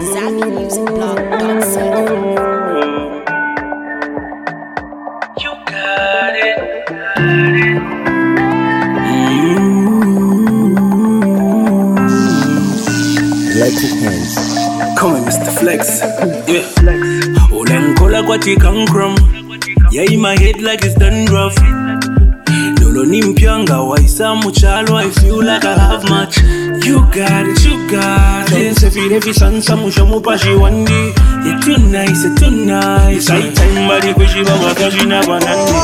You got it. Electric hands. Come on, Mr. Flex. Yeah. Olankola kwa chikankram. Yeah, in my head like it's done rough. Lolo nimpianga waisa muchalo. I feel like I have much. You got it, you got it. Se feel every sansa musha mupashi wandi. You're too nice, you're too nice. I time bari kushiba wakajina banandi.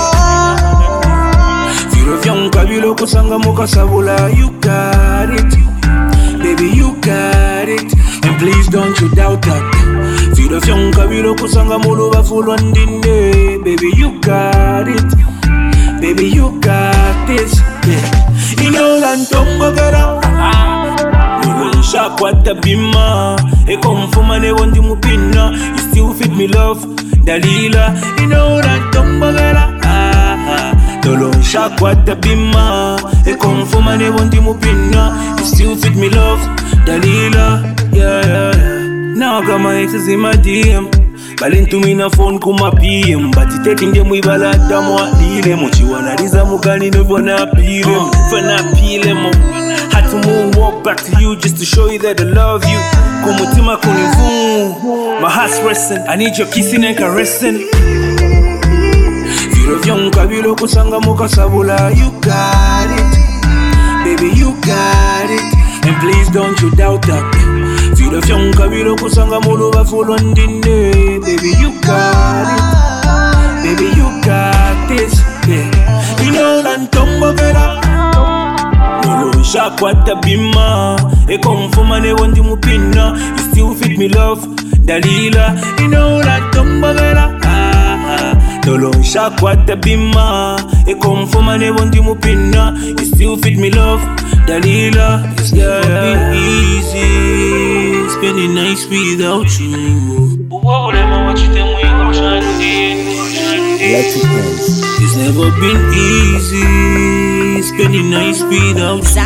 Feel of young kabilo kusanga muka sabula. You got it. Baby, you got it, and please don't you doubt that. Feel of young kabilo kusanga muluba full on dinde. Baby, you got it. Baby, you got this. Yeah. Inongantongo gara. Shakwa tabima. Ekonfuma ne wondi mupina. You still fit me love, Dalila. Inongantongo gara. Tolo shakwa tabima. Ekonfuma ne wondi mupina. You still fit me love, Dalila. Yeah, yeah, yeah. Now I got my exes in my DM. Balin to me na phone kuma PM. But it taking them we balada mo adile mo. Chiwanaliza mukani no vona pile. Vona pile mo. Had to moonwalk back to you just to show you that I love you. Kumutima kunivu. My heart's resting. I need your kissing and caressing. Feel of young kabilo kusanga muka sabula. You got it. Baby, you got it. And please don't you doubt that. Feel of young kabilo kusanga muluba full on dinde. Baby, you got it. Baby, you got this. Yeah. You know lantombo vera. Nolo shakwa tabima. Ekonfuma ne wondi mupina. You still fit me love, Dalila. You know lantombo vera. Nolo shakwa tabima. Ekonfuma ne wondi mupina. You still fit me love, Dalila. It's never been easy spending nights without you. Electric hands. It's never been easy spending nights without you.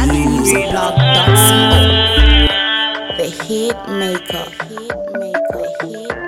ZappyMusicBlog.co. The hit maker.